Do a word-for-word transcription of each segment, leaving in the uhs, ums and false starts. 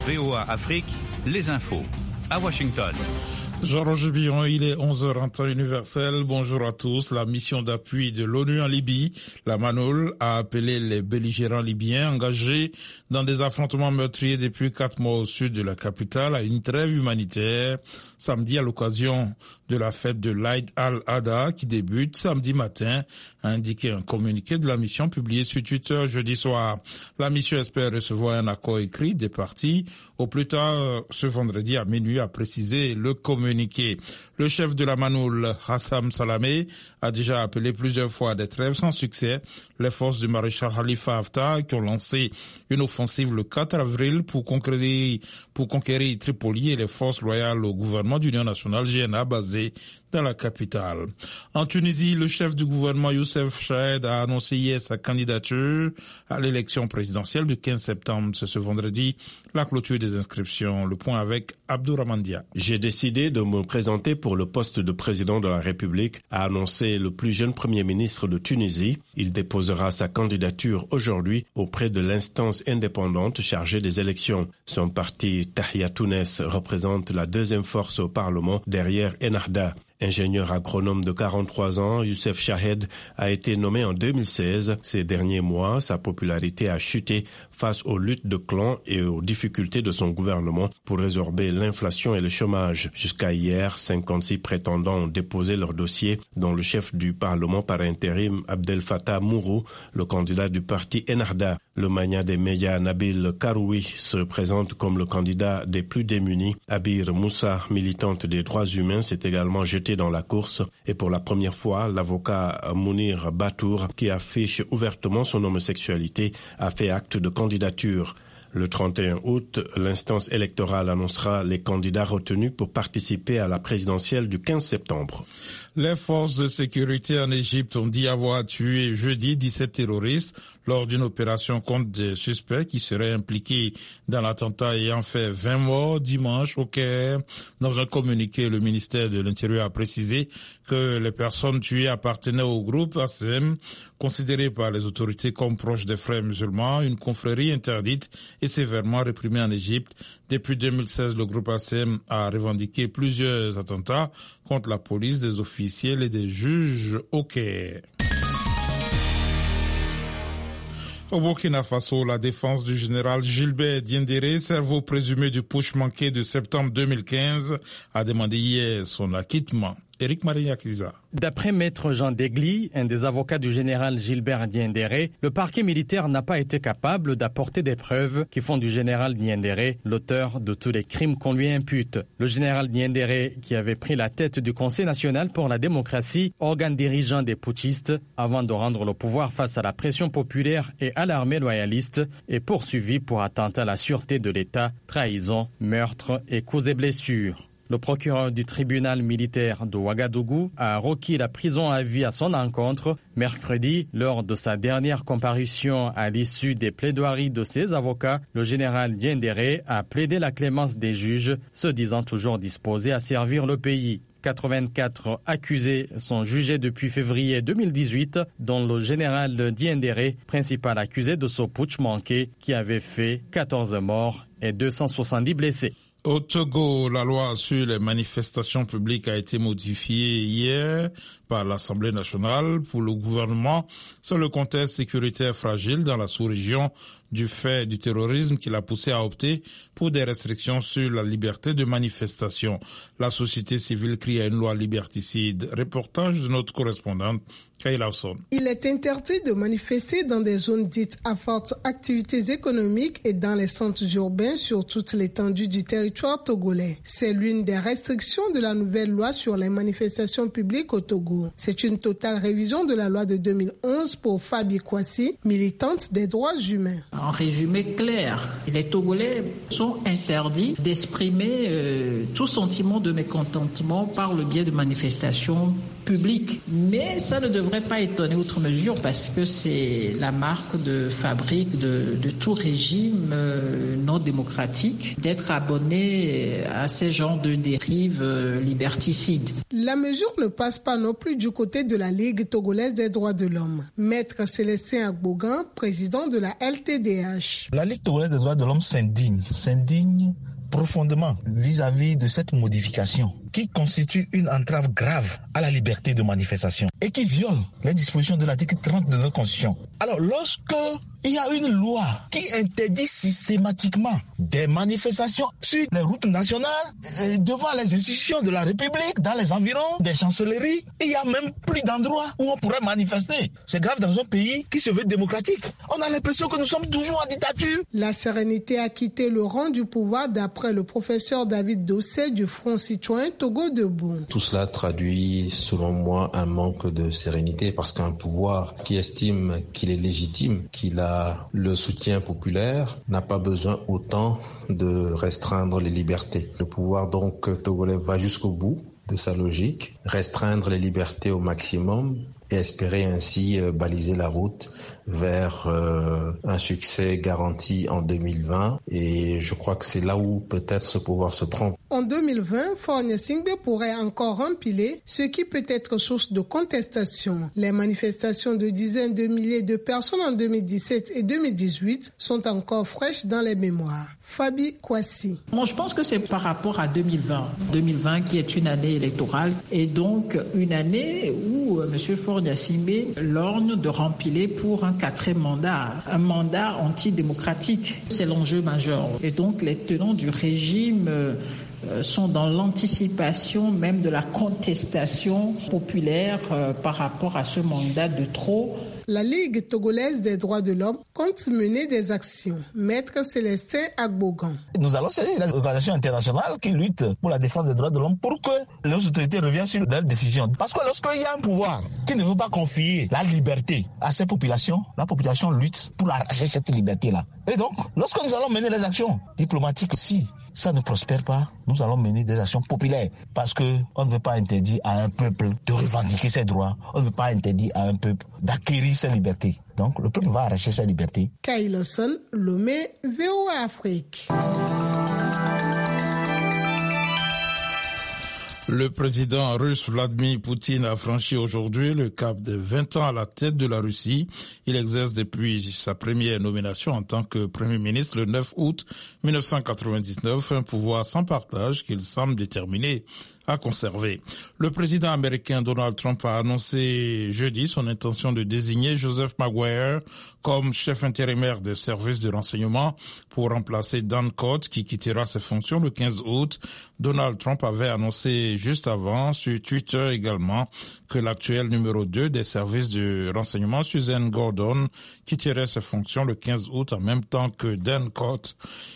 V O A Afrique, les infos, à Washington. Jean-Roger Billon, il est onze heures en temps universel. Bonjour à tous. La mission d'appui de l'ONU en Libye, la MANUL, a appelé les belligérants libyens engagés dans des affrontements meurtriers depuis quatre mois au sud de la capitale à une trêve humanitaire samedi à l'occasion de la fête de l'Aïd al-Adha qui débute samedi matin, a indiqué un communiqué de la mission publié sur Twitter jeudi soir. La mission espère recevoir un accord écrit des parties au plus tard ce vendredi à minuit, a précisé le communiqué. Le chef de la MANUL, Hassam Salamé, a déjà appelé plusieurs fois à des trêves sans succès. Les forces du maréchal Khalifa Haftar qui ont lancé une offensive le quatre avril pour conquérir, pour conquérir Tripoli et les forces loyales au gouvernement d'Union nationale G N A basé dans la capitale. En Tunisie, le chef du gouvernement Youssef Chahed a annoncé hier sa candidature à l'élection présidentielle du quinze septembre. C'est ce vendredi la clôture des inscriptions. Le point avec Abdourahmane Dia. J'ai décidé de me présenter pour le poste de président de la République, a annoncé le plus jeune premier ministre de Tunisie. Il déposera sa candidature aujourd'hui auprès de l'instance indépendante chargée des élections. Son parti Tahia Tounes représente la deuxième force au Parlement derrière Ennahda. Ingénieur agronome de quarante-trois ans, Youssef Chahed a été nommé en deux mille seize. Ces derniers mois, sa popularité a chuté face aux luttes de clans et aux difficultés de son gouvernement pour résorber l'inflation et le chômage. Jusqu'à hier, cinquante-six prétendants ont déposé leur dossier, dont le chef du Parlement par intérim, Abdel Fattah Mourou, le candidat du parti Ennahda. Le magnat des médias Nabil Karoui se présente comme le candidat des plus démunis. Abir Moussa, militante des droits humains, s'est également jeté dans la course. Et pour la première fois, l'avocat Mounir Batour, qui affiche ouvertement son homosexualité, a fait acte de candidature. Le trente et un août, l'instance électorale annoncera les candidats retenus pour participer à la présidentielle du quinze septembre. Les forces de sécurité en Égypte ont dit avoir tué jeudi dix-sept terroristes lors d'une opération contre des suspects qui seraient impliqués dans l'attentat ayant fait vingt morts dimanche au Caire. Dans un communiqué, le ministère de l'Intérieur a précisé que les personnes tuées appartenaient au groupe A S E M, considéré par les autorités comme proche des frères musulmans, une confrérie interdite et sévèrement réprimée en Égypte. Depuis deux mille seize, le groupe A S E M a revendiqué plusieurs attentats contre la police, des officiels et des juges au Caire. Au Burkina Faso, la défense du général Gilbert Diendéré, cerveau présumé du putsch manqué de septembre deux mille quinze, a demandé hier son acquittement. Éric Maria Kriza. D'après Maître Jean Degli, un des avocats du général Gilbert Diendéré, le parquet militaire n'a pas été capable d'apporter des preuves qui font du général Diendéré l'auteur de tous les crimes qu'on lui impute. Le général Diendéré, qui avait pris la tête du Conseil national pour la démocratie, organe dirigeant des putschistes, avant de rendre le pouvoir face à la pression populaire et à l'armée loyaliste, est poursuivi pour attentat à la sûreté de l'État, trahison, meurtre et causes et blessures. Le procureur du tribunal militaire de Ouagadougou a requis la prison à vie à son encontre mercredi lors de sa dernière comparution à l'issue des plaidoiries de ses avocats. Le général Diendéré a plaidé la clémence des juges, se disant toujours disposé à servir le pays. quatre-vingt-quatre accusés sont jugés depuis février deux mille dix-huit, dont le général Diendéré, principal accusé de ce putsch manqué qui avait fait quatorze morts et deux cent soixante-dix blessés. Au Togo, la loi sur les manifestations publiques a été modifiée hier par l'Assemblée nationale pour le gouvernement sur le contexte sécuritaire fragile dans la sous-région du fait du terrorisme qui l'a poussé à opter pour des restrictions sur la liberté de manifestation. La société civile crie à une loi liberticide. Reportage de notre correspondante Il est interdit de manifester dans des zones dites à forte activités économiques et dans les centres urbains sur toute l'étendue du territoire togolais. C'est l'une des restrictions de la nouvelle loi sur les manifestations publiques au Togo. C'est une totale révision de la loi de deux mille onze pour Fabi Kwasi, militante des droits humains. En résumé clair, les Togolais sont interdits d'exprimer euh, tout sentiment de mécontentement par le biais de manifestations publique. Mais ça ne devrait pas étonner outre mesure parce que c'est la marque de fabrique de, de tout régime euh, non démocratique d'être abonné à ces genres de dérives euh, liberticides. La mesure ne passe pas non plus du côté de la Ligue togolaise des droits de l'homme. Maître Célestin Agbogan, président de la L T D H. La Ligue togolaise des droits de l'homme s'indigne, s'indigne profondément vis-à-vis de cette modification qui constitue une entrave grave à la liberté de manifestation et qui viole les dispositions de l'article trente de notre Constitution. Alors, lorsque il y a une loi qui interdit systématiquement des manifestations sur les routes nationales, devant les institutions de la République, dans les environs des chancelleries, il n'y a même plus d'endroits où on pourrait manifester. C'est grave dans un pays qui se veut démocratique. On a l'impression que nous sommes toujours en dictature. La sérénité a quitté le rang du pouvoir d'après le professeur David Dossé du Front citoyen Togo Debout. Tout cela traduit, selon moi, un manque de sérénité parce qu'un pouvoir qui estime qu'il est légitime, qu'il a le soutien populaire, n'a pas besoin autant de restreindre les libertés. Le pouvoir donc togolais va jusqu'au bout de sa logique, restreindre les libertés au maximum et espérer ainsi euh, baliser la route vers euh, un succès garanti en deux mille vingt. Et je crois que c'est là où peut-être ce pouvoir se trompe. En deux mille vingt, Faure Gnassingbé pourrait encore empiler, ce qui peut être source de contestation. Les manifestations de dizaines de milliers de personnes en deux mille dix-sept et deux mille dix-huit sont encore fraîches dans les mémoires. Fabi Kwasi. Bon, je pense que c'est par rapport à deux mille vingt. deux mille vingt qui est une année électorale et donc une année où M. Faure Gnassingbé lorgne de rempiler pour un quatrième mandat, un mandat antidémocratique. C'est l'enjeu majeur. Et donc les tenants du régime euh, sont dans l'anticipation même de la contestation populaire euh, par rapport à ce mandat de trop. La Ligue togolaise des droits de l'homme compte mener des actions. Maître Célestin Agbogan. Nous allons saisir les organisations internationales qui luttent pour la défense des droits de l'homme pour que les autorités reviennent sur leurs décisions. Parce que lorsqu'il y a un pouvoir qui ne veut pas confier la liberté à ces populations, la population lutte pour arracher cette liberté-là. Et donc, lorsque nous allons mener les actions diplomatiques, si ça ne prospère pas, nous allons mener des actions populaires parce qu'on ne veut pas interdire à un peuple de revendiquer ses droits, on ne veut pas interdire à un peuple d'acquérir ses libertés. Donc le peuple va arracher sa liberté. Kailoson, Lomé, V O A Afrique. Le président russe Vladimir Poutine a franchi aujourd'hui le cap de vingt ans à la tête de la Russie. Il exerce depuis sa première nomination en tant que Premier ministre le neuf août mille neuf cent quatre-vingt-dix-neuf, un pouvoir sans partage qu'il semble déterminé à conserver. Le président américain Donald Trump a annoncé jeudi son intention de désigner Joseph Maguire comme chef intérimaire des services de renseignement pour remplacer Dan Coats qui quittera ses fonctions le quinze août. Donald Trump avait annoncé juste avant sur Twitter également que l'actuel numéro deux des services de renseignement, Suzanne Gordon, quitterait ses fonctions le quinze août en même temps que Dan Coats.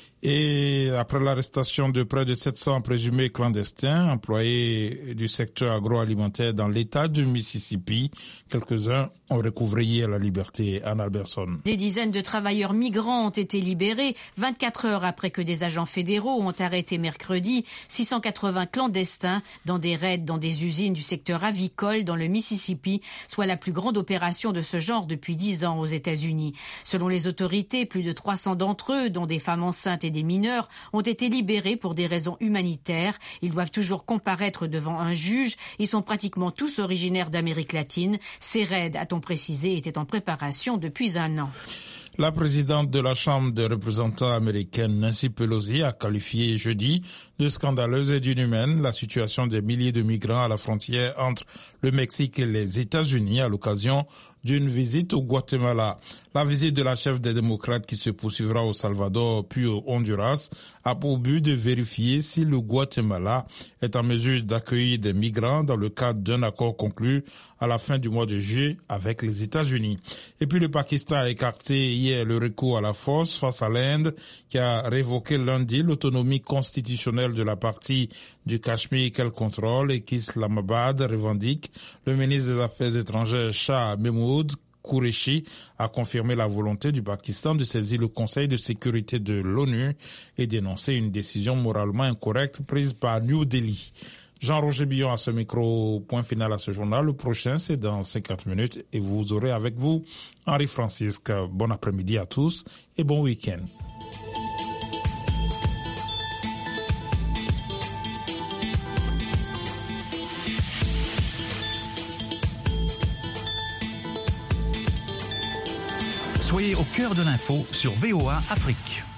Et après l'arrestation de près de sept cents présumés clandestins employés du secteur agroalimentaire dans l'État du Mississippi, quelques-uns ont recouvré hier la liberté. Anne Alberson. Des dizaines de travailleurs migrants ont été libérés vingt-quatre heures après que des agents fédéraux ont arrêté mercredi six cent quatre-vingts clandestins dans des raids dans des usines du secteur avicole dans le Mississippi, soit la plus grande opération de ce genre depuis dix ans aux États-Unis. Selon les autorités, plus de trois cents d'entre eux, dont des femmes enceintes et des mineurs, ont été libérés pour des raisons humanitaires. Ils doivent toujours comparaître devant un juge. Ils sont pratiquement tous originaires d'Amérique latine. Ces raids, a-t-on précisé, étaient en préparation depuis un an. La présidente de la Chambre des représentants américaine, Nancy Pelosi, a qualifié jeudi de scandaleuse et d'inhumaine la situation des milliers de migrants à la frontière entre le Mexique et les États-Unis à l'occasion d'une visite au Guatemala. La visite de la chef des démocrates qui se poursuivra au Salvador puis au Honduras a pour but de vérifier si le Guatemala est en mesure d'accueillir des migrants dans le cadre d'un accord conclu à la fin du mois de juillet avec les États-Unis. Et puis le Pakistan a écarté hier le recours à la force face à l'Inde qui a révoqué lundi l'autonomie constitutionnelle de la partie du Cachemire qu'elle contrôle et qu'Islamabad revendique. Le ministre des Affaires étrangères Shah Mahmood Qureshi a confirmé la volonté du Pakistan de saisir le Conseil de sécurité de l'ONU et dénoncer une décision moralement incorrecte prise par New Delhi. Jean-Roger Billon à ce micro, point final à ce journal. Le prochain, c'est dans cinquante minutes et vous aurez avec vous Henri Francisque. Bon après-midi à tous et bon week-end. Soyez au cœur de l'info sur V O A Afrique.